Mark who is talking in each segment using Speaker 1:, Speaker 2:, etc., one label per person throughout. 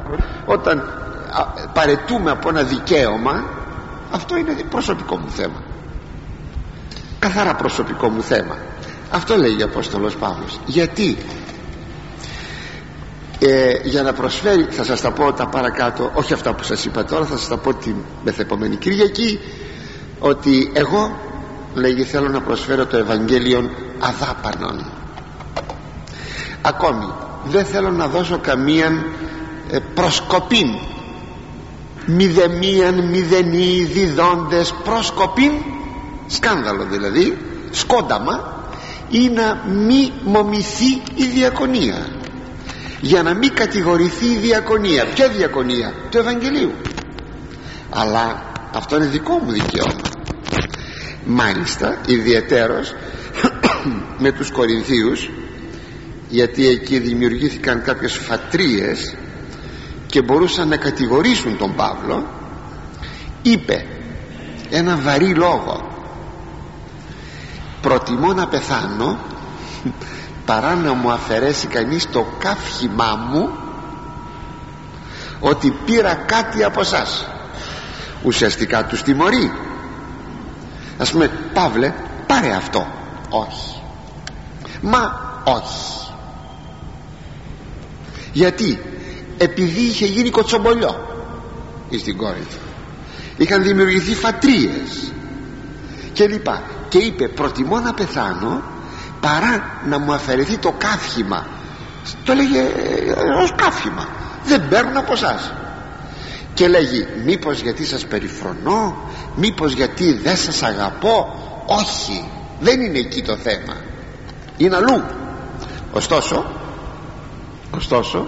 Speaker 1: όταν παρετούμε από ένα δικαίωμα, αυτό είναι προσωπικό μου θέμα, καθαρά προσωπικό μου θέμα. Αυτό λέει ο Απόστολος Παύλος. Γιατί για να προσφέρει, θα σας τα πω τα παρακάτω, όχι αυτά που σας είπα τώρα, θα σας τα πω την μεθεπόμενη Κυριακή, ότι εγώ, λέγει, θέλω να προσφέρω το Ευαγγέλιο αδάπανον. Ακόμη δεν θέλω να δώσω καμία προσκοπήν, μηδενοί διδόντες προσκοπήν, σκάνδαλο δηλαδή, σκόνταμα, ή να μη μομιθεί η διακονία, για να μην κατηγορηθεί η διακονία. Ποια διακονία? Του Ευαγγελίου. Αλλά αυτό είναι δικό μου δικαίωμα. Μάλιστα ιδιαιτέρως με τους Κορινθίους, γιατί εκεί δημιουργήθηκαν κάποιες φατρίες και μπορούσαν να κατηγορήσουν τον Παύλο. Είπε ένα βαρύ λόγο: προτιμώ να πεθάνω παρά να μου αφαιρέσει κανείς το καύχημά μου, ότι πήρα κάτι από σας. Ουσιαστικά τους τιμωρεί. Ας πούμε, Παύλε, πάρε αυτό. Όχι. Μα όχι. Γιατί? Επειδή είχε γίνει κοτσομπολιό στην Κόρινθο, είχαν δημιουργηθεί φατρίες και λοιπά, και είπε προτιμώ να πεθάνω παρά να μου αφαιρεθεί το καύχημα. Το λέγε ως καύχημα, δεν παίρνω από εσάς. Και λέγει μήπως γιατί σας περιφρονώ, μήπως γιατί δεν σας αγαπώ? Όχι, δεν είναι εκεί το θέμα, είναι αλλού. Ωστόσο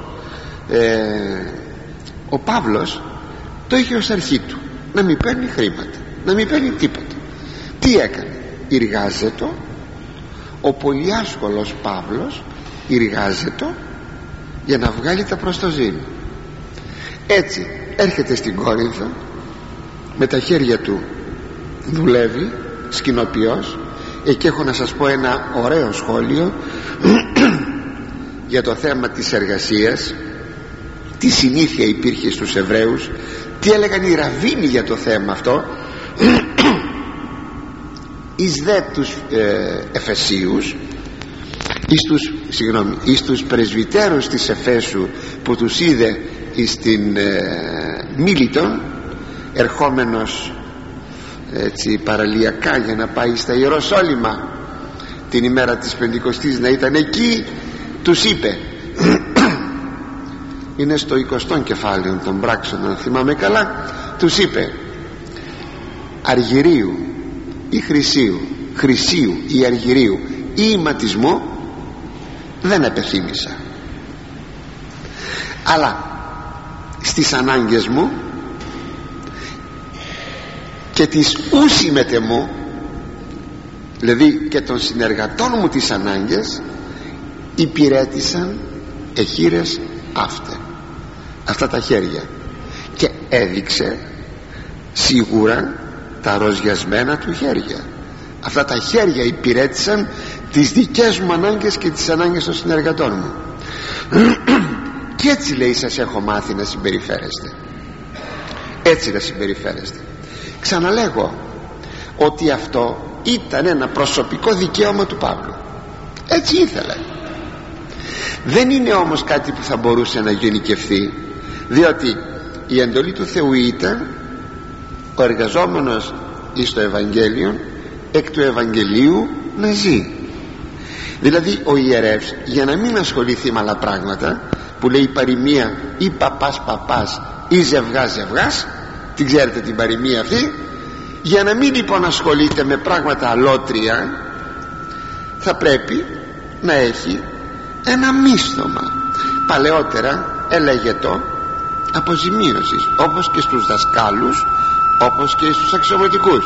Speaker 1: ο Παύλος το είχε ως αρχή του να μην παίρνει χρήματα, να μην παίρνει τίποτα. Τι έκανε? Εργάζεται. Ο πολυάσκολος Παύλος εργάζεται για να βγάλει τα προστοζήν. Έτσι έρχεται στην Κόρινθο, με τα χέρια του δουλεύει, σκηνοποιός. Εκεί έχω να σας πω ένα ωραίο σχόλιο για το θέμα της εργασίας, τι συνήθεια υπήρχε στους Εβραίους, τι έλεγαν οι ραβίνοι για το θέμα αυτό. Εις δε τους Εφεσίους, εις τους πρεσβυτέρους της Εφέσου, που τους είδε εις την Μίλητον, ερχόμενος έτσι παραλιακά για να πάει στα Ιεροσόλυμα την ημέρα της Πεντηκοστής, να ήταν εκεί, τους είπε, είναι στο 20ο κεφάλαιο των πράξεων αν θυμάμαι καλά, τους είπε αργυρίου ή χρυσίου ή αργυρίου ή ηματισμού δεν επεθύμησα, αλλά στις ανάγκες μου και τις ούσιμετε μου, δηλαδή και των συνεργατών μου τις ανάγκες, υπηρέτησαν εχείρες αυτά τα χέρια, και έδειξε σίγουρα τα ροζιασμένα του χέρια. Αυτά τα χέρια υπηρέτησαν τις δικές μου ανάγκες και τις ανάγκες των συνεργατών μου. Και έτσι λέει σας έχω μάθει να συμπεριφέρεστε, έτσι να συμπεριφέρεστε. Ξαναλέγω ότι αυτό ήταν ένα προσωπικό δικαίωμα του Παύλου, έτσι ήθελε. Δεν είναι όμως κάτι που θα μπορούσε να γενικευθεί, διότι η εντολή του Θεού ήταν ο εργαζόμενος εις το Ευαγγέλιο εκ του Ευαγγελίου να ζει. Δηλαδή ο ιερεύς, για να μην ασχοληθεί με άλλα πράγματα, που λέει η παροιμία ή παπάς ή ζευγάς, την ξέρετε την παροιμία αυτή, για να μην λοιπόν ασχολείται με πράγματα αλότρια, θα πρέπει να έχει ένα μίσθωμα. Παλαιότερα έλεγε το αποζημίωσης, όπως και στους δασκάλους, όπως και στους αξιωματικούς,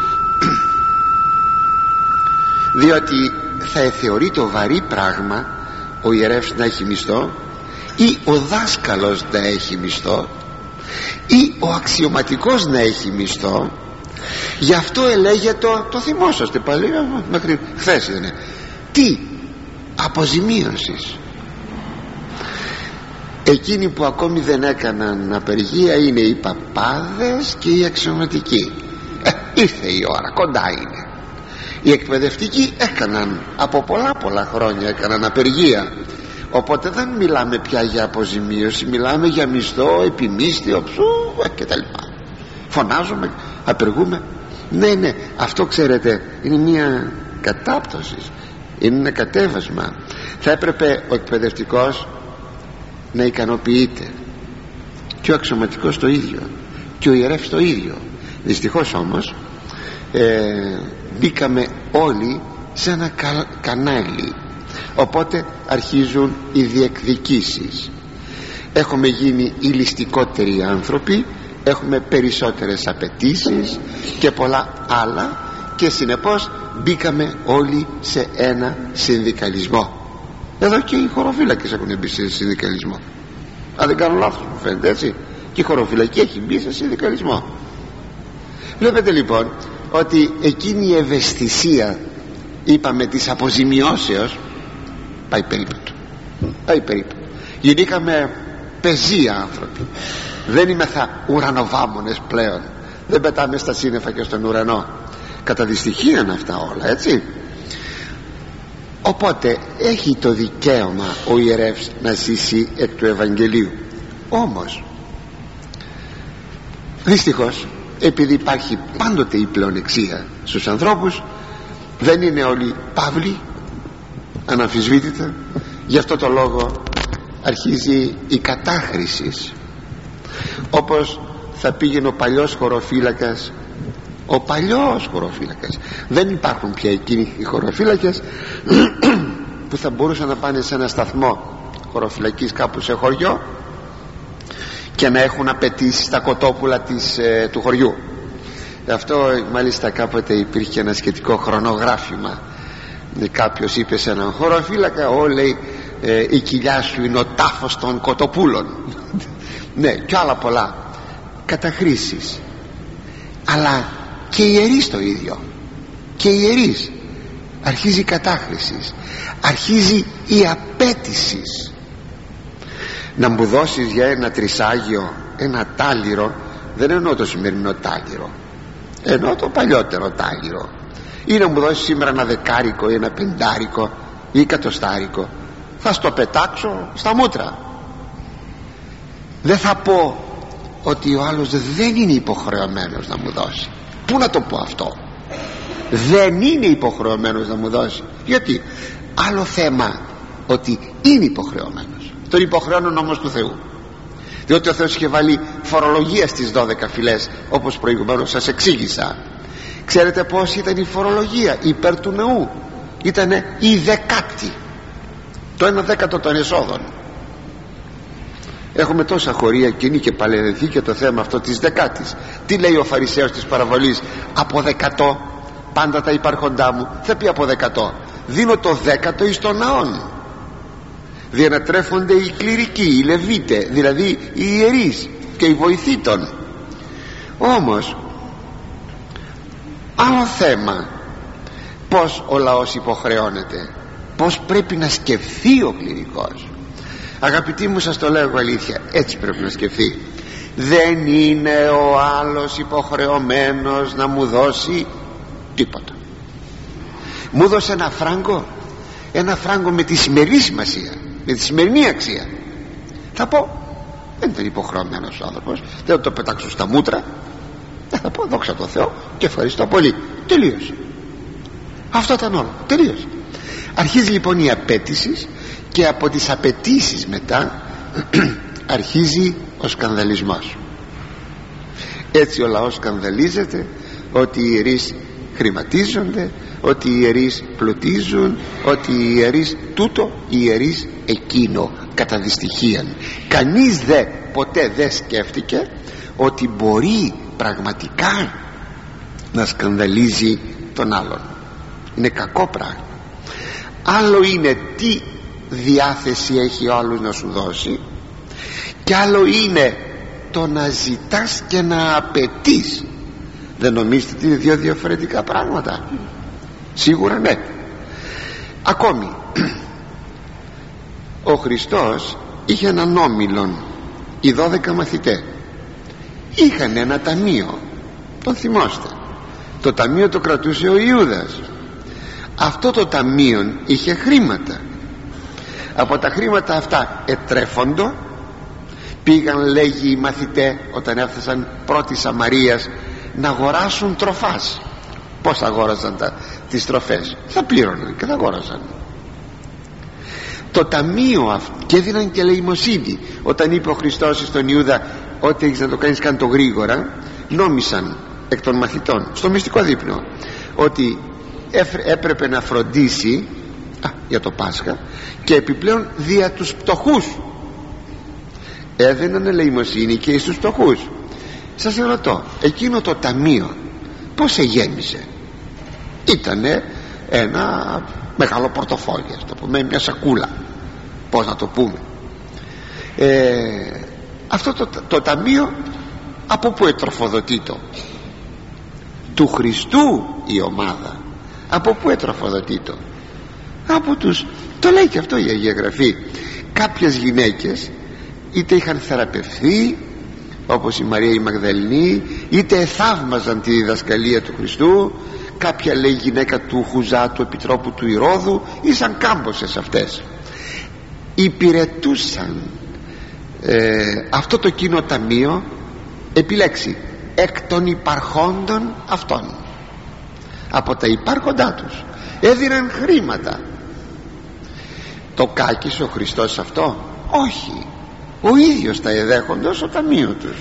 Speaker 1: διότι θα θεωρεί το βαρύ πράγμα ο ιερεύς να έχει μισθό, ή ο δάσκαλος να έχει μισθό, ή ο αξιωματικός να έχει μισθό. Γι' αυτό ελέγε το θυμόσαστε πάλι μέχρι χθες, δεν είναι? Τι? Αποζημίωσης. Εκείνοι που ακόμη δεν έκαναν απεργία είναι οι παπάδες και οι αξιωματικοί. Ήρθε η ώρα, κοντά είναι. Οι εκπαιδευτικοί έκαναν από πολλά χρόνια έκαναν απεργία, οπότε δεν μιλάμε πια για αποζημίωση, μιλάμε για μισθό, επιμίσθιο, κτλ. Φωνάζουμε, απεργούμε. Ναι, αυτό ξέρετε είναι μια κατάπτωση, είναι ένα κατέβασμα. Θα έπρεπε ο εκπαιδευτικός να ικανοποιείται, και ο αξιωματικός το ίδιο, και ο ιερεύς το ίδιο. Δυστυχώς όμως μπήκαμε όλοι σε ένα κανάλι, οπότε αρχίζουν οι διεκδικήσεις. Έχουμε γίνει οι ληστικότεροι άνθρωποι, έχουμε περισσότερες απαιτήσεις και πολλά άλλα, και συνεπώς μπήκαμε όλοι σε ένα συνδικαλισμό. Εδώ και οι χωροφύλακες έχουν μπει σε συνδικαλισμό, αν δεν κάνω λάθος μου φαίνεται, έτσι. Και η χωροφυλακή έχει μπει σε συνδικαλισμό. Βλέπετε λοιπόν ότι εκείνη η ευαισθησία, είπαμε, της αποζημιώσεως πάει περίπατο. Γινήκαμε πεζοί άνθρωποι, δεν είμεθα ουρανοβάμονες πλέον, δεν πετάμε στα σύννεφα και στον ουρανό. Κατά δυστυχία αυτά όλα, έτσι. Οπότε έχει το δικαίωμα ο ιερεύς να ζήσει εκ του Ευαγγελίου. Όμως δυστυχώς, επειδή υπάρχει πάντοτε η πλεονεξία στους ανθρώπους, δεν είναι όλοι παύλοι, αναμφισβήτητα. Γι' αυτό το λόγο αρχίζει η κατάχρηση. Όπως θα πήγαινε ο παλιός χωροφύλακας, δεν υπάρχουν πια εκείνοι οι χωροφύλακες που θα μπορούσαν να πάνε σε ένα σταθμό χωροφυλακής κάπου σε χωριό και να έχουν απαιτήσει στα κοτόπουλα του χωριού. Αυτό μάλιστα κάποτε υπήρχε ένα σχετικό χρονογράφημα. Κάποιος είπε σε έναν χωροφύλακα, λέει, η κοιλιά σου είναι ο τάφος των κοτοπούλων. Ναι, και άλλα πολλά καταχρήσεις. Αλλά και οι ιερείς το ίδιο, και οι ιερείς αρχίζει η κατάχρηση, αρχίζει η απέτηση. Να μου δώσεις για ένα τρισάγιο ένα τάλιρο, δεν εννοώ το σημερινό τάλιρο, εννοώ το παλιότερο τάλιρο, ή να μου δώσεις σήμερα ένα δεκάρικο ή ένα πεντάρικο ή κατοστάρικο, θα στο πετάξω στα μούτρα. Δεν θα πω ότι ο άλλος δεν είναι υποχρεωμένος να μου δώσει. Πού να το πω αυτό? Δεν είναι υποχρεωμένος να μου δώσει. Γιατί? Άλλο θέμα ότι είναι υποχρεωμένος. Τον υποχρεώνουν όμως του Θεού, διότι ο Θεός είχε βάλει φορολογία στις 12 φυλές, όπως προηγουμένως σας εξήγησα. Ξέρετε πως ήταν η φορολογία υπέρ του ναού? Ήτανε η δεκάτη, το 1/10 των εσόδων. Έχουμε τόσα χωρία και είναι και παλαιρεθεί και το θέμα αυτό της δεκάτης. Τι λέει ο Φαρισαίος της παραβολής? Από 100 πάντα τα υπάρχοντά μου. Θα πει από 100 δίνω το 10ο εις τον ναόν. Διανατρέφονται οι κληρικοί, οι Λεβίτε, δηλαδή οι ιερείς και οι βοηθήτων. Όμως άλλο θέμα, πως ο λαός υποχρεώνεται, πως πρέπει να σκεφτεί ο κληρικός. Αγαπητοί μου, σας το λέω αλήθεια, έτσι πρέπει να σκεφτεί. Δεν είναι ο άλλος υποχρεωμένος να μου δώσει τίποτα. Μου δώσε ένα φράγκο με τη σημερινή σημασία, με τη σημερινή αξία. Θα πω, δεν ήταν υποχρεωμένος ο άνθρωπος, δεν θα το πετάξω στα μούτρα, θα πω δόξα τω Θεώ και ευχαριστώ πολύ. Τελείωσε. Αυτό ήταν όλο, τελείωσε. Αρχίζει λοιπόν η απέτηση, και από τις απαιτήσεις μετά αρχίζει ο σκανδαλισμός. Έτσι ο λαός σκανδαλίζεται ότι οι ιερείς χρηματίζονται, ότι οι ιερείς πλουτίζουν, ότι οι ιερείς τούτο, οι ιερείς εκείνο, κατά δυστυχίαν. Κανείς ποτέ δεν σκέφτηκε ότι μπορεί πραγματικά να σκανδαλίζει τον άλλον. Είναι κακό πράγμα. Άλλο είναι τι διάθεση έχει ο άλλος να σου δώσει, και άλλο είναι το να ζητάς και να απαιτείς. Δεν νομίζετε ότι είναι δύο διαφορετικά πράγματα? Σίγουρα ναι. Ακόμη ο Χριστός είχε έναν όμιλον, οι 12 μαθητές είχαν ένα ταμείο, τον θυμόστε, το ταμείο το κρατούσε ο Ιούδας. Αυτό το ταμείο είχε χρήματα. Από τα χρήματα αυτά ετρέφοντο πήγαν, λέγει, οι μαθητές όταν έφτασαν πρώτη Σαμαρίας να αγοράσουν τροφάς. Πώς αγόραζαν τις τροφές? Θα πλήρωναν και θα αγόραζαν το ταμείο και έδιναν και ελεημοσύνη. Όταν είπε ο Χριστός στον Ιούδα ότι έχεις να το κάνεις, κάνε το γρήγορα, νόμισαν εκ των μαθητών στο μυστικό δείπνο ότι έπρεπε να φροντίσει για το Πάσχα και επιπλέον δια τους πτωχούς. Έδιναν ελεημοσύνη και στους πτωχούς. Σας ρωτώ, εκείνο το ταμείο πώς εγέμισε? Ήτανε ένα μεγάλο πορτοφόλι, το πούμε, μια σακούλα, πώς να το πούμε. Αυτό το ταμείο από πού ετροφοδοτείτο? Του Χριστού η ομάδα. Από πού ετροφοδοτείτο? Από τους, το λέει και αυτό η Αγία Γραφή, κάποιες γυναίκες είτε είχαν θεραπευθεί όπως η Μαρία η Μαγδαληνή, είτε θαύμαζαν τη διδασκαλία του Χριστού. Κάποια, λέει, γυναίκα του Χουζά, του επιτρόπου του Ηρώδου, ήσαν κάμποσες αυτές, υπηρετούσαν αυτό το κοινό ταμείο, επιλέξει εκ των υπαρχόντων αυτών, από τα υπάρχοντά τους έδιναν χρήματα. Το κάκησε ο Χριστός αυτό? Όχι, ο ίδιος τα εδέχοντος ο ταμείο τους.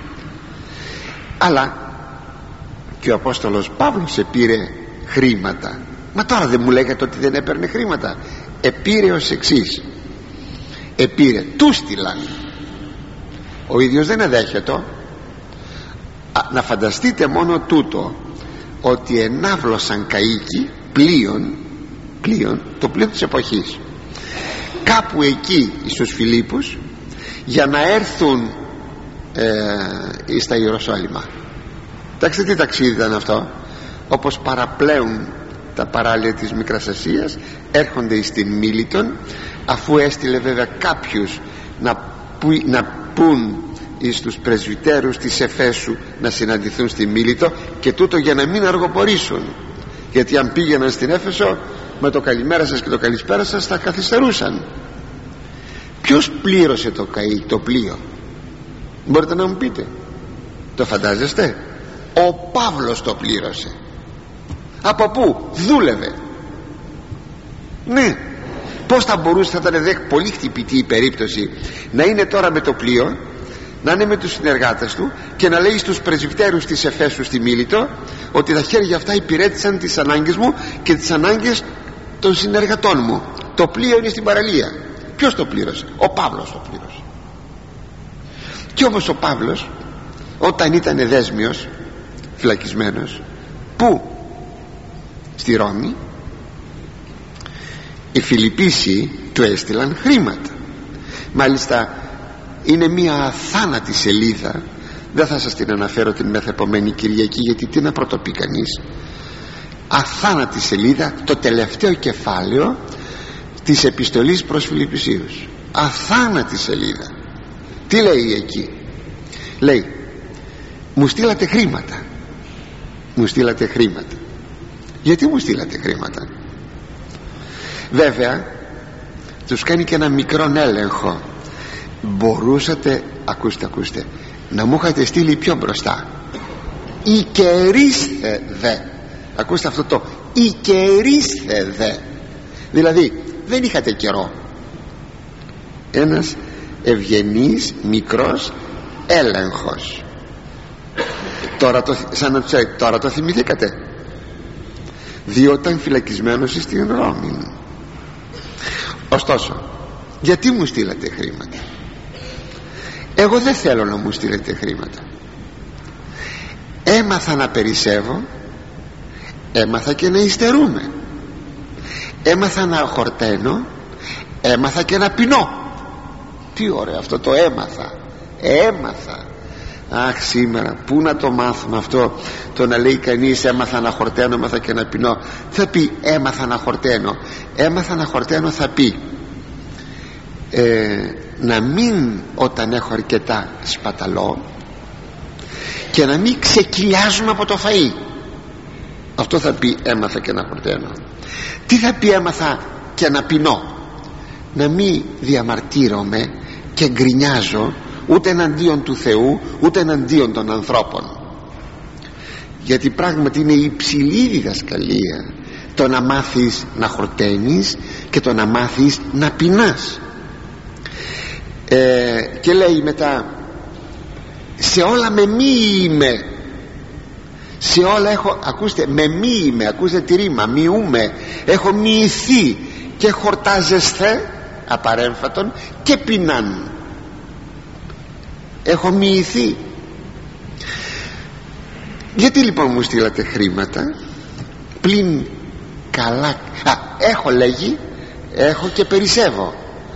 Speaker 1: Αλλά και ο Απόστολος Παύλος επήρε χρήματα. Μα τώρα δεν μου λέγατε ότι δεν έπαιρνε χρήματα? Επήρε ως εξής, επήρε, του στείλαν, ο ίδιος δεν εδέχεται. Να φανταστείτε μόνο τούτο, ότι ενάβλωσαν καΐκι πλοίον, το πλοίο της εποχής, κάπου εκεί στους Φιλίππους, για να έρθουν στα Ιεροσόλυμα. Εντάξει, τι ταξίδι ήταν αυτό? Όπως παραπλέουν τα παράλια της Μικράς Ασίας, έρχονται στην Μίλητον, αφού έστειλε βέβαια κάποιους να πούν στους πρεσβυτέρους της Εφέσου να συναντηθούν στη Μίλητο, και τούτο για να μην αργοπορήσουν, γιατί αν πήγαιναν στην Έφεσο με το καλημέρα σας και το καλησπέρα σας θα καθυστερούσαν. Ποιος πλήρωσε το πλοίο? Μπορείτε να μου πείτε? Το φαντάζεστε? Ο Παύλος το πλήρωσε. Από πού? Δούλευε. Ναι. Πώς θα μπορούσε? Θα ήταν πολύ χτυπητή η περίπτωση να είναι τώρα με το πλοίο, να είναι με τους συνεργάτες του και να λέει στους πρεσβυτέρους της Εφέσου στη Μίλητο ότι τα χέρια αυτά υπηρέτησαν τις ανάγκες μου και τις ανάγκες των συνεργατών μου. Το πλοίο είναι στην παραλία. Ποιος το πλήρωσε? Ο Παύλος το πλήρωσε. Και όμως ο Παύλος, όταν ήταν δέσμιος, φυλακισμένος, πού? Στη Ρώμη. Οι Φιλιππίσοι του έστειλαν χρήματα. Μάλιστα είναι μια αθάνατη σελίδα, δεν θα σας την αναφέρω την μεθεπομένη Κυριακή, γιατί τι να πρωτοπεί κανείς. Αθάνατη σελίδα, το τελευταίο κεφάλαιο της επιστολής προς Φιλιππισίους. Αθάνατη σελίδα. Τι λέει εκεί? Λέει, μου στείλατε χρήματα. Μου στείλατε χρήματα. Γιατί μου στείλατε χρήματα? Βέβαια τους κάνει και ένα μικρόν έλεγχο. Μπορούσατε, ακούστε, να μου είχατε στείλει πιο μπροστά. Ικερίστε δε. Ακούστε αυτό το ικερίστε δε. Δηλαδή δεν είχατε καιρό. Ένας ευγενής μικρός έλεγχος. Τώρα το θυμηθήκατε? Διότι ήταν φυλακισμένος στην Ρώμη. Ωστόσο, γιατί μου στείλατε χρήματα? Εγώ δεν θέλω να μου στείλετε χρήματα. Έμαθα να περισσεύω, έμαθα και να υστερούμε, έμαθα να χορταίνω, έμαθα και να πεινώ. Τι ωραίο αυτό το έμαθα. Αχ, σήμερα πού να το μάθουμε αυτό, το να λέει κανείς έμαθα να χορταίνω, έμαθα και να πεινώ. Θα πει έμαθα να χορταίνω θα πει να μην, όταν έχω αρκετά, σπαταλώ, και να μην ξεκυλιάζουμε από το φαΐ. Αυτό θα πει έμαθα και να χορταίνω. Τι θα πει έμαθα και να πεινώ? Να μην διαμαρτύρομαι και γκρινιάζω ούτε εναντίον του Θεού ούτε εναντίον των ανθρώπων, γιατί πράγματι είναι υψηλή διδασκαλία το να μάθεις να χορταίνεις και το να μάθεις να πεινάς. Και λέει μετά, σε όλα με μη είμαι, σε όλα έχω, ακούστε, με μη είμαι, ακούστε τη ρήμα, μειούμε, έχω μοιηθεί και χορτάζεσθε απαρέμφατον και πεινάν. Έχω μοιηθεί. Γιατί λοιπόν μου στείλατε χρήματα? Πλην καλά, έχω, λέγει, έχω και περισσεύω.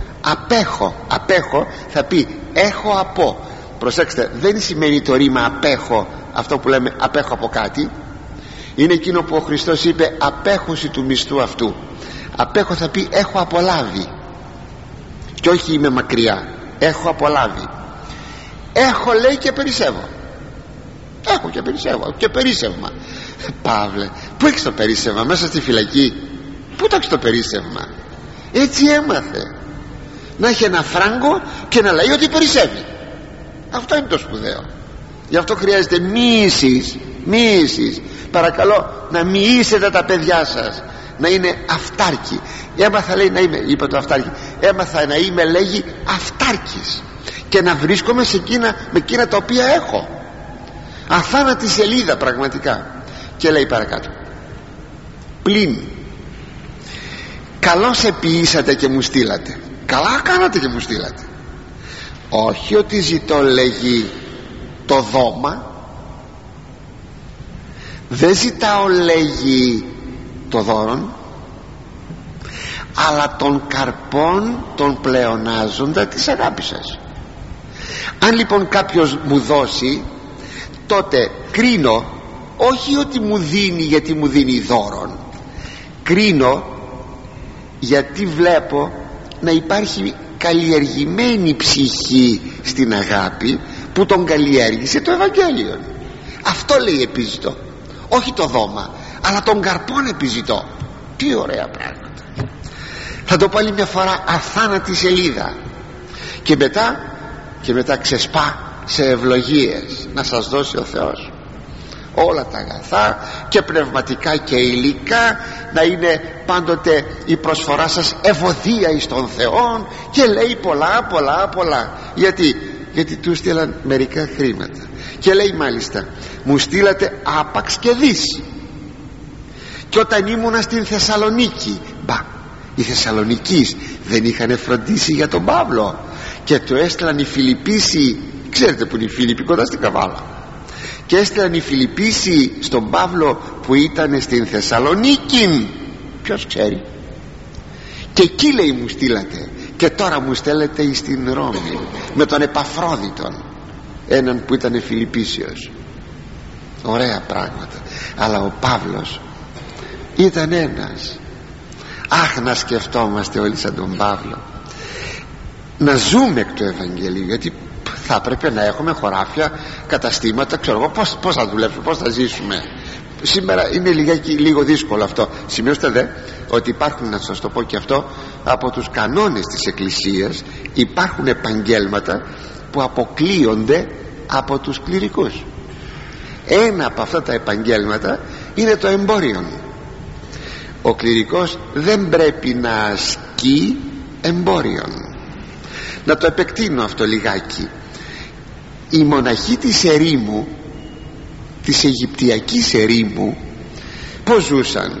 Speaker 1: Απέχω θα πει έχω από. Προσέξτε, δεν σημαίνει το ρήμα απέχω αυτό που λέμε απέχω από κάτι. Είναι εκείνο που ο Χριστός είπε απέχωση του μισθού αυτού. Απέχω θα πει έχω απολάβει, και όχι είμαι μακριά. Έχω απολάβει. Έχω, λέει, και περισσεύω. Έχω και περισσεύω, και περίσσευμα. Παύλε, πού έχεις το περίσσευμα? Μέσα στη φυλακή? Πού το έχεις το περίσσευμα? Έτσι έμαθε να έχει ένα φράγκο και να λέει ότι περισσεύει. Αυτό είναι το σπουδαίο. Γι' αυτό χρειάζεται μοίησης. Παρακαλώ να μοιήσετε τα παιδιά σας να είναι αυτάρκοι. Έμαθα, λέει, να είμαι, είπε το αυτάρκη, έμαθα να είμαι, λέγει, αυτάρκης, και να βρίσκομαι σε εκείνα, με εκείνα τα οποία έχω. Αθάνατη σελίδα πραγματικά. Και λέει παρακάτω, πλην καλώς επιήσατε και μου στείλατε. Καλά κάνατε και μου στείλατε. Όχι ότι ζητώ, λέγει, το δώμα. Δεν ζητάω, λέγει, το δώρον, αλλά των καρπών των πλεονάζοντα της αγάπης σας. Αν λοιπόν κάποιος μου δώσει, τότε κρίνω, όχι ότι μου δίνει γιατί μου δίνει δώρον, κρίνω γιατί βλέπω να υπάρχει καλλιεργημένη ψυχή στην αγάπη που τον καλλιέργησε το Ευαγγέλιο. Αυτό, λέει, επιζητώ, όχι το δώμα, αλλά των καρπών επιζητώ. Τι ωραία πράγματα. Θα το πω άλλη μια φορά, αθάνατη σελίδα. Και μετά ξεσπά σε ευλογίες να σας δώσει ο Θεός όλα τα αγαθά και πνευματικά και υλικά, να είναι πάντοτε η προσφορά σας ευωδία εις τον Θεό, και λέει πολλά. Γιατί του στείλαν μερικά χρήματα, και λέει μάλιστα μου στείλατε άπαξ και δις. Και όταν ήμουνα στην Θεσσαλονίκη, οι Θεσσαλονικείς δεν είχαν φροντίσει για τον Παύλο και του έστειλαν οι Φιλιππίσοι. Ξέρετε που είναι οι Φίλιπποι? Κοντά στην Καβάλα. Και έστειλαν οι Φιλιππίσοι στον Παύλο που ήταν στην Θεσσαλονίκη. Ποιος ξέρει? Και εκεί, λέει, μου στείλατε, και τώρα μου στέλνετε στην Ρώμη με τον Επαφρόδιτον, έναν που ήταν Φιλιππίσιος. Ωραία πράγματα. Αλλά ο Παύλος ήταν ένας. Αχ, να σκεφτόμαστε όλοι σαν τον Παύλο, να ζούμε εκ του Ευαγγελίου, γιατί θα πρέπει να έχουμε χωράφια, καταστήματα, ξέρω εγώ πώς θα δουλέψουμε, πώς θα ζήσουμε. Σήμερα είναι λίγο δύσκολο αυτό. Σημειώστε δε ότι υπάρχουν, να σας το πω και αυτό, από τους κανόνες της Εκκλησίας υπάρχουν επαγγέλματα που αποκλείονται από τους κληρικούς. Ένα από αυτά τα επαγγέλματα είναι το εμπόριο. Ο κληρικός δεν πρέπει να ασκεί εμπόριον. Να το επεκτείνω αυτό λιγάκι. Οι μοναχοί της ερήμου, της Αιγυπτιακής ερήμου, πως ζούσαν?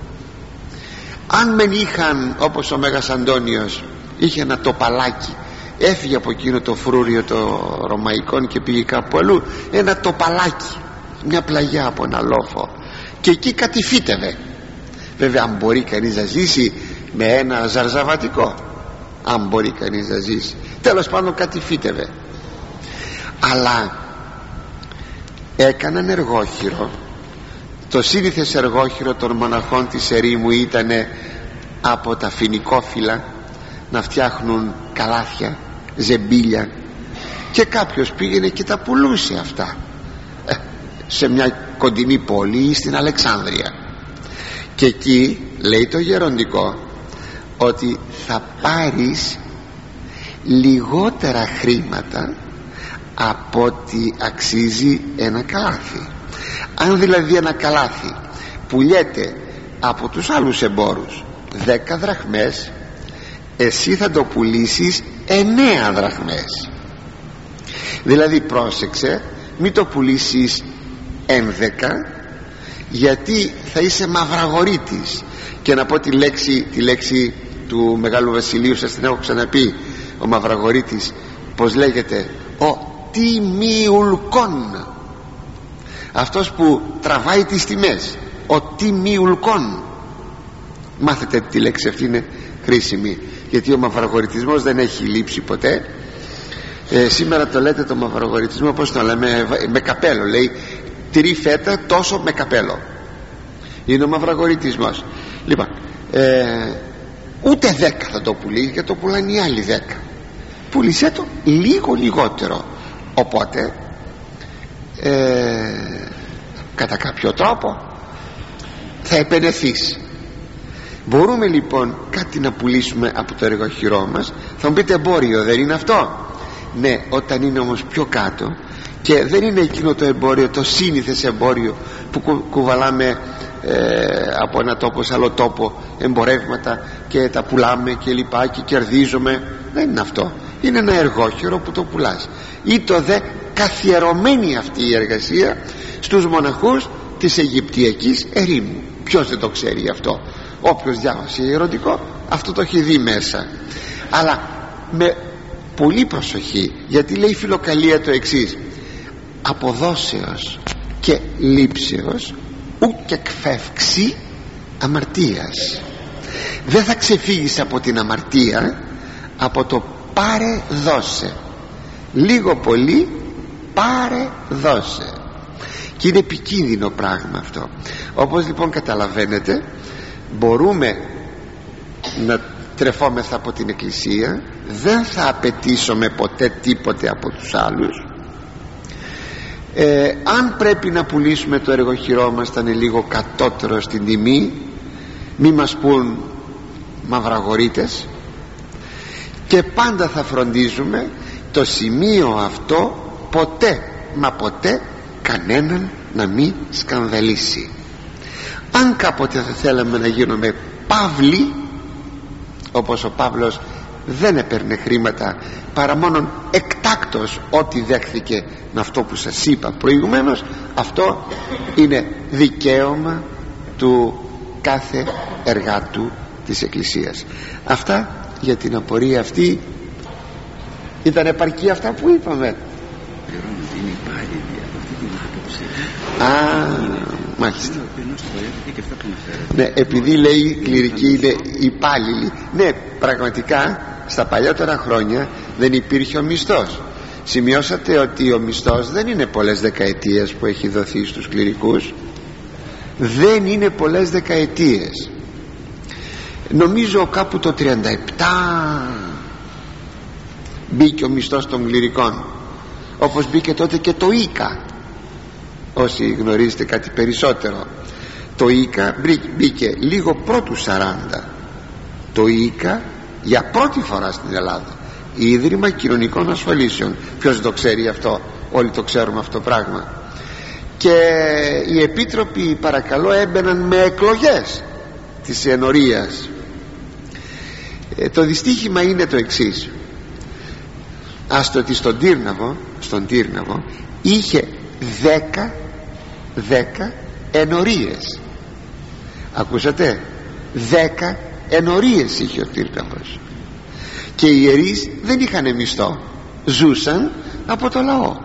Speaker 1: Αν μεν είχαν, όπως ο Μέγας Αντώνιος είχε ένα τοπαλάκι, έφυγε από εκείνο το φρούριο το ρωμαϊκό και πήγε κάπου αλλού, ένα τοπαλάκι, μια πλαγιά από ένα λόφο, και εκεί κατηφίτευε. Βέβαια, αν μπορεί κανείς να ζήσει με ένα ζαρζαβατικό, αν μπορεί κανείς να ζήσει, τέλος πάντων κατηφίτευε. Αλλά έκαναν εργόχειρο. Το σύνηθες εργόχειρο των μοναχών της ερήμου ήταν από τα φοινικόφυλλα, να φτιάχνουν καλάθια, ζεμπίλια, και κάποιος πήγαινε και τα πουλούσε αυτά σε μια κοντινή πόλη ή στην Αλεξάνδρεια, και εκεί λέει το γεροντικό ότι θα πάρεις λιγότερα χρήματα από ό,τι αξίζει ένα καλάθι. Αν δηλαδή ένα καλάθι πουλιέται από τους άλλους εμπόρους 10 δραχμές, εσύ θα το πουλήσεις 9 δραχμές. Δηλαδή πρόσεξε, μην το πουλήσεις 11, γιατί θα είσαι μαυραγορείτης. Και να πω τη λέξη του Μεγάλου Βασιλείου, σας την έχω ξαναπεί, ο μαυραγορείτης πως λέγεται? Ο τιμιουλκόν, αυτός που τραβάει τις τιμές, ο τιμιουλκόν. Μάθετε τη λέξη αυτή, είναι χρήσιμη, γιατί ο μαυραγορητισμός δεν έχει λείψει ποτέ. Σήμερα το λέτε το μαυραγορητισμό, πώς το λέμε, με καπέλο, λέει τυρί φέτα τόσο με καπέλο, είναι ο μαυραγορητισμός. Λοιπόν, ούτε 10 θα το πουλήσει, και το πουλάνε οι άλλοι 10. Πούλησέ το λίγο λιγότερο, οπότε κατά κάποιο τρόπο θα επενεθείς. Μπορούμε λοιπόν κάτι να πουλήσουμε από το εργοχειρό μας. Θα μου πείτε, εμπόριο δεν είναι αυτό? Ναι, όταν είναι όμως πιο κάτω και δεν είναι εκείνο το εμπόριο, το σύνηθες εμπόριο που κουβαλάμε από ένα τόπο σε άλλο τόπο εμπορεύματα και τα πουλάμε και λοιπά και κερδίζουμε, δεν είναι αυτό. Είναι ένα εργόχειρο που το πουλάς. Ή το δε καθιερωμένη αυτή η εργασία στους μοναχούς της Αιγυπτιακής ερήμου. Ποιος δεν το ξέρει αυτό? Όποιος διάβασε ιεροντικό αυτό το έχει δει μέσα. Αλλά με πολύ προσοχή, γιατί λέει η Φιλοκαλία το εξής: αποδόσεως και λήψεως ουκ εκφεύξει αμαρτίας. Δεν θα ξεφύγεις από την αμαρτία, από το πάρε δώσε, λίγο πολύ πάρε δώσε. Και είναι επικίνδυνο πράγμα αυτό. Όπως λοιπόν καταλαβαίνετε, μπορούμε να τρεφόμεθα από την Εκκλησία, δεν θα απαιτήσουμε ποτέ τίποτε από τους άλλους. Αν πρέπει να πουλήσουμε το εργοχειρό μας, θα είναι λίγο κατώτερο στην τιμή, μη μας πούν μαυραγορείτες, και πάντα θα φροντίζουμε το σημείο αυτό ποτέ μα ποτέ κανέναν να μην σκανδαλίσει. Αν κάποτε θα θέλαμε να γίνουμε Παύλοι, όπως ο Παύλος δεν έπαιρνε χρήματα παρά μόνον εκτάκτος ό,τι δέχθηκε με αυτό που σας είπα προηγουμένως, αυτό είναι δικαίωμα του κάθε εργάτου της Εκκλησίας. Αυτά για την απορία αυτή. Ήταν επαρκή αυτά που είπαμε? Μάλιστα. Ναι, επειδή λέει κληρική είναι υπάλληλοι. Ναι, πραγματικά στα παλιότερα χρόνια δεν υπήρχε ο μισθός. Σημειώσατε ότι ο μισθός δεν είναι πολλές δεκαετίες που έχει δοθεί στους κληρικούς. Δεν είναι πολλές δεκαετίες. Νομίζω κάπου το 37 μπήκε ο μισθός των κληρικών, όπως μπήκε τότε και το ΙΚΑ. Όσοι γνωρίζετε κάτι περισσότερο, το ΙΚΑ μπήκε λίγο πρώτου 40. Το ΙΚΑ για πρώτη φορά στην Ελλάδα, Ίδρυμα Κοινωνικών Ασφαλίσεων. Ποιος δεν το ξέρει αυτό? Όλοι το ξέρουμε αυτό το πράγμα. Και οι επίτροποι, παρακαλώ, έμπαιναν με εκλογές της ενορίας. Το δυστύχημα είναι το εξής: άστο ότι στον Τύρναβο είχε 10 ενορίες. Ακούσατε? 10 ενορίες είχε ο Τύρναβος. Και οι ιερείς δεν είχαν μισθό, ζούσαν από το λαό.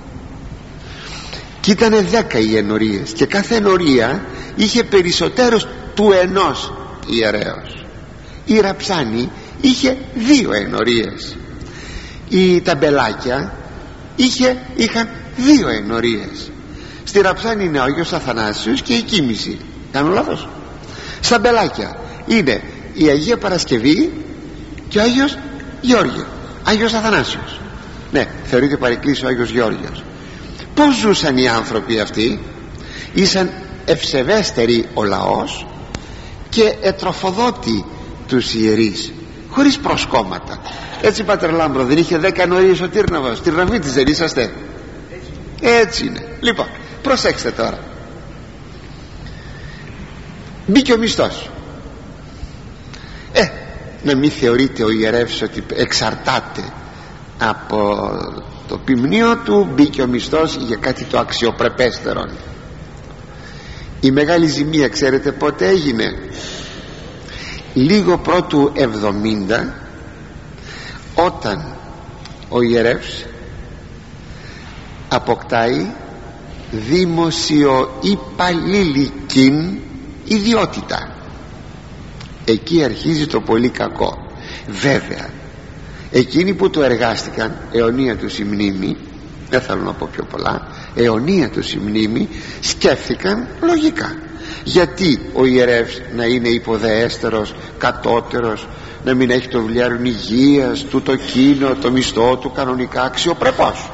Speaker 1: Και ήτανε 10 οι ενορίες, και κάθε ενορία είχε περισσότερος του ενός ιερέως. Η Ραψάνη είχε 2 ενορίες. Οι ταμπελάκια είχαν 2 ενορίες. Στη Ραψάνη είναι ο Άγιος Αθανάσιος και η Κοίμηση. Κάνω λάθος? Στα μπελάκια είναι η Αγία Παρασκευή και ο Άγιος Γεώργιος, Άγιος Αθανάσιος. Ναι, θεωρείται παρεκκλήσιο ο Άγιος Γεώργιος. Πώς ζούσαν οι άνθρωποι αυτοί? Ήσαν ευσεβέστεροι ο λαός και ετροφοδότη τους ιερείς, χωρίς προσκόμματα. Έτσι, Πάτερ Λάμπρο, δεν είχε 10 ενορίες ο Τύρναβος? Τυρναβίτης δεν είσαστε? Έτσι είναι. Λοιπόν, προσέξτε τώρα. Μπήκε ο μισθός. Να μην θεωρείται ο ιερεύς ότι εξαρτάται από το ποιμνίο του. Μπήκε ο μισθός για κάτι το αξιοπρεπέστερο. Η μεγάλη ζημία ξέρετε πότε έγινε? Λίγο πρώτου 70, όταν ο ιερεύς αποκτάει δημοσιοϊπαλληλικήν ιδιότητα. Εκεί αρχίζει το πολύ κακό. Βέβαια, εκείνοι που το εργάστηκαν, αιωνία τους η μνήμη, δεν θέλω να πω πιο πολλά, αιωνία τους η μνήμη, σκέφτηκαν λογικά. Γιατί ο ιερεύς να είναι υποδεέστερος, κατώτερος, να μην έχει το βιβλιάριο υγείας του, το κίνο, το μισθό του κανονικά αξιοπρεπώς?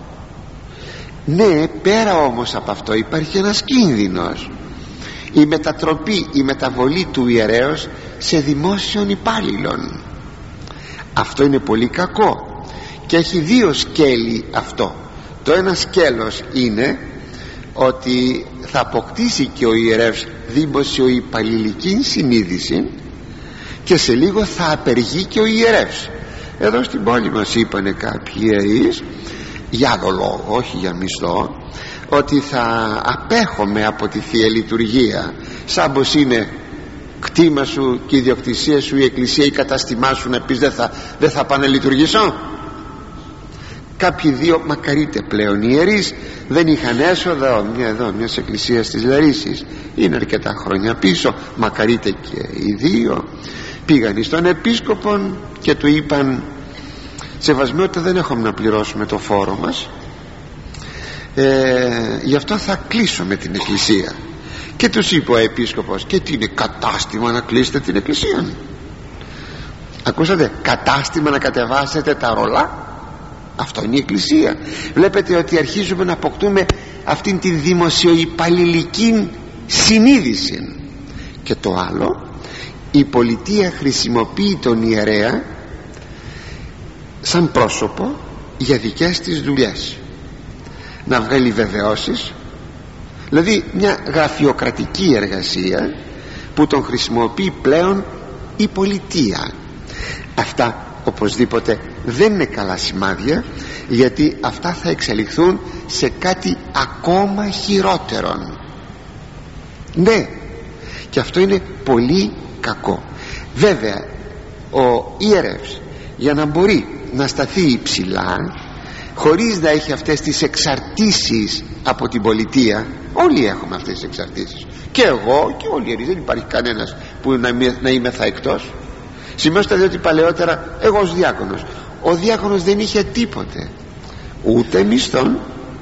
Speaker 1: Ναι, πέρα όμως από αυτό υπάρχει ένας κίνδυνος. Η μετατροπή, η μεταβολή του ιερέως σε δημόσιον υπάλληλον. Αυτό είναι πολύ κακό και έχει δύο σκέλη αυτό. Το ένα σκέλος είναι ότι θα αποκτήσει και ο ιερεύς δημοσιοϊπαλληλική συνείδηση και σε λίγο θα απεργεί και ο ιερεύς. Εδώ στην πόλη μας είπανε κάποιοι ιερείς, για άλλο λόγο, όχι για μισθό, ότι θα απέχομαι από τη Θεία Λειτουργία, σαν πως είναι κτήμα σου και η ιδιοκτησία σου η εκκλησία, η κατάστημά σου, να πεις δεν θα πάνε λειτουργήσω. Κάποιοι δύο, μακαρείτε πλέον ιερείς, δεν είχαν έσοδα. Εδώ μιας εκκλησίας της Λαρίσης, είναι αρκετά χρόνια πίσω, μακαρείτε και οι δύο, πήγαν στον επίσκοπο και του είπαν: σεβασμιότητα, δεν έχουμε να πληρώσουμε το φόρο μας, γι' αυτό θα κλείσουμε την εκκλησία. Και τους είπε ο επίσκοπος: και τι είναι κατάστημα να κλείσετε την εκκλησία? Ακούσατε, κατάστημα να κατεβάσετε τα ρολά? Αυτό είναι η εκκλησία. Βλέπετε ότι αρχίζουμε να αποκτούμε αυτήν τη δημοσιοϊπαλληλική συνείδηση. Και το άλλο, η πολιτεία χρησιμοποιεί τον ιερέα σαν πρόσωπο για δικές της δουλειές, να βγάλει βεβαιώσεις, δηλαδή μια γραφειοκρατική εργασία που τον χρησιμοποιεί πλέον η πολιτεία. Αυτά οπωσδήποτε δεν είναι καλά σημάδια, γιατί αυτά θα εξελιχθούν σε κάτι ακόμα χειρότερο. Ναι, και αυτό είναι πολύ κακό. Βέβαια, ο ιερεύς για να μπορεί να σταθεί υψηλά, χωρίς να έχει αυτές τις εξαρτήσεις από την πολιτεία, όλοι έχουμε αυτές τις εξαρτήσεις, και εγώ και όλοι οι ιερείς, δεν υπάρχει κανένας που να είμαι θα εκτός. Σημειώστε διότι παλαιότερα εγώ ως διάκονος, ο διάκονος δεν είχε τίποτε, ούτε μισθόν,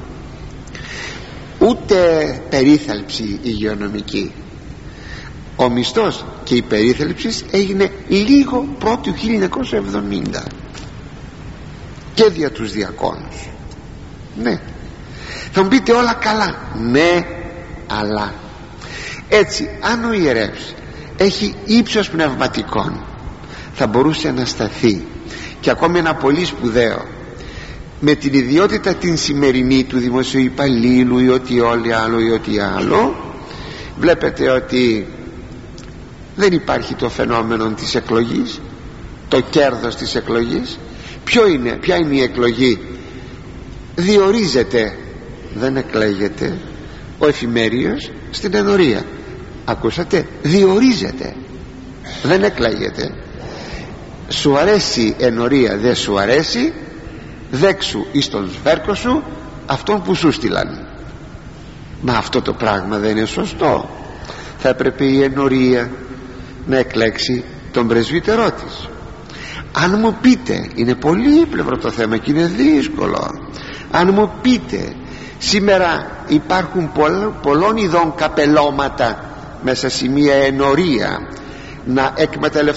Speaker 1: ούτε περίθαλψη υγειονομική. Ο μισθός και η περίθαλψη έγινε λίγο πρώτου 1970 και δια τους διακόνους. Ναι, θα μου πείτε όλα καλά. Ναι, αλλά έτσι, αν ο ιερεύς έχει ύψος πνευματικών, θα μπορούσε να σταθεί, και ακόμη ένα πολύ σπουδαίο, με την ιδιότητα την σημερινή του δημοσιοϊπαλλήλου ή ό,τι άλλο ή ό,τι άλλο. Βλέπετε ότι δεν υπάρχει το φαινόμενο της εκλογής, το κέρδος της εκλογής. Ποια είναι η εκλογή? Διορίζεται, δεν εκλέγεται ο εφημέριος στην ενορία. Ακούσατε, διορίζεται, δεν εκλέγεται. Σου αρέσει ενορία, δεν σου αρέσει, δέξου εις τον σβέρκο σου αυτόν που σου στείλαν. Μα αυτό το πράγμα δεν είναι σωστό. Θα έπρεπε η ενορία να εκλέξει τον πρεσβύτερό της. Αν μου πείτε, είναι πολύπλευρο το θέμα και είναι δύσκολο, αν μου πείτε σήμερα υπάρχουν πολλών ειδών καπελώματα μέσα σε μια ενορία να εκμεταλλευτούν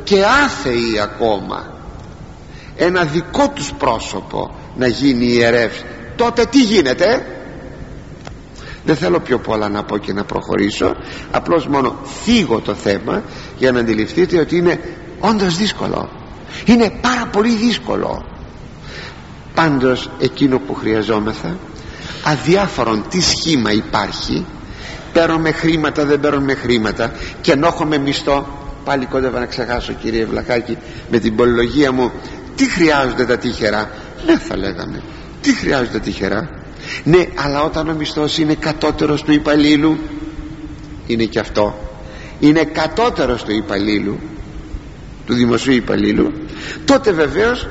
Speaker 1: και άθεοι ακόμα ένα δικό τους πρόσωπο να γίνει ιερεύς, τότε τι γίνεται? Δεν θέλω πιο πολλά να πω και να προχωρήσω, απλώς μόνο θίγω το θέμα για να αντιληφθείτε ότι είναι όντως δύσκολο, είναι πάρα πολύ δύσκολο. Πάντως εκείνο που χρειαζόμεθα, αδιάφορον τι σχήμα υπάρχει, παίρνουμε χρήματα δεν παίρνουμε χρήματα, και ενώ έχουμε μισθό, πάλι κόντευα να ξεχάσω κύριε Βλαχάκη με την πολυλογία μου, τι χρειάζονται τα τύχερα? Ναι, θα λέγαμε, τι χρειάζονται τα τύχερα? Ναι, αλλά όταν ο μισθός είναι κατώτερος του υπαλλήλου, είναι και αυτό, είναι κατώτερος του υπαλλήλου, του δημοσίου υπαλλήλου, τότε βεβαίως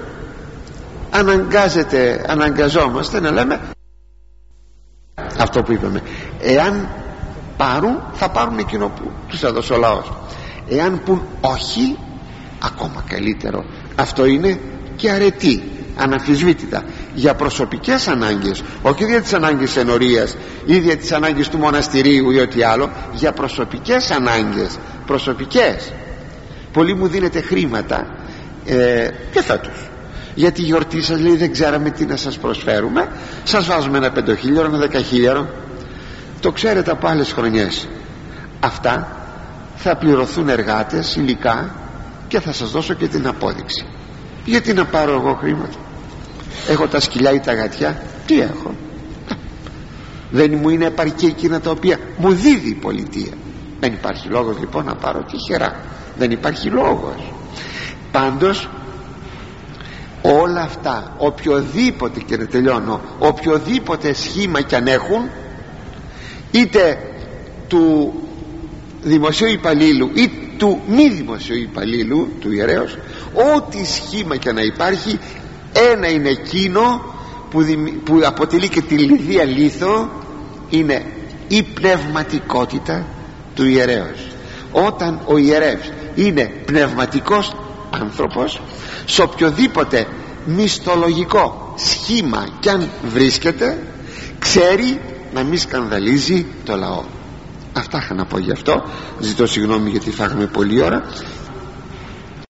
Speaker 1: αναγκαζόμαστε να λέμε αυτό που είπαμε, εάν πάρουν θα πάρουν εκείνο που τους έδωσε ο λαός, εάν πουν όχι, ακόμα καλύτερο. Αυτό είναι και αρετή, αναμφισβήτητα, για προσωπικές ανάγκες, όχι για τις ανάγκες ενορίας ή για τις ανάγκες του μοναστηρίου ή ό,τι άλλο, για προσωπικές ανάγκες, προσωπικές. Πολλοί μου δίνετε χρήματα και φέτος για τη γιορτή σας, λέει, δεν ξέραμε τι να σας προσφέρουμε, σας βάζουμε ένα 5.000, ένα 10.000. Το ξέρετε από άλλες χρονιές, αυτά θα πληρωθούν εργάτες, υλικά, και θα σας δώσω και την απόδειξη. Γιατί να πάρω εγώ χρήματα? Έχω τα σκυλιά ή τα γατιά, τι έχω? Δεν μου είναι επαρκή εκείνα τα οποία μου δίδει η πολιτεία? Δεν υπάρχει λόγος λοιπόν να πάρω τυχερά, δεν υπάρχει λόγος. Πάντως όλα αυτά, οποιοδήποτε, και να τελειώνω, οποιοδήποτε σχήμα κι αν έχουν, είτε του δημοσίου υπαλλήλου ή του μη δημοσίου υπαλλήλου, του ιερέως, ό,τι σχήμα κι να υπάρχει, ένα είναι εκείνο που αποτελεί και τη λιδία λίθο, είναι η πνευματικότητα του ιερέως. Όταν ο ιερεύς είναι πνευματικός άνθρωπος, σε οποιοδήποτε μισθολογικό σχήμα κι αν βρίσκεται, ξέρει να μην σκανδαλίζει το λαό. Αυτά είχα να πω γι' αυτό. Ζητώ συγγνώμη γιατί φάγαμε πολλή ώρα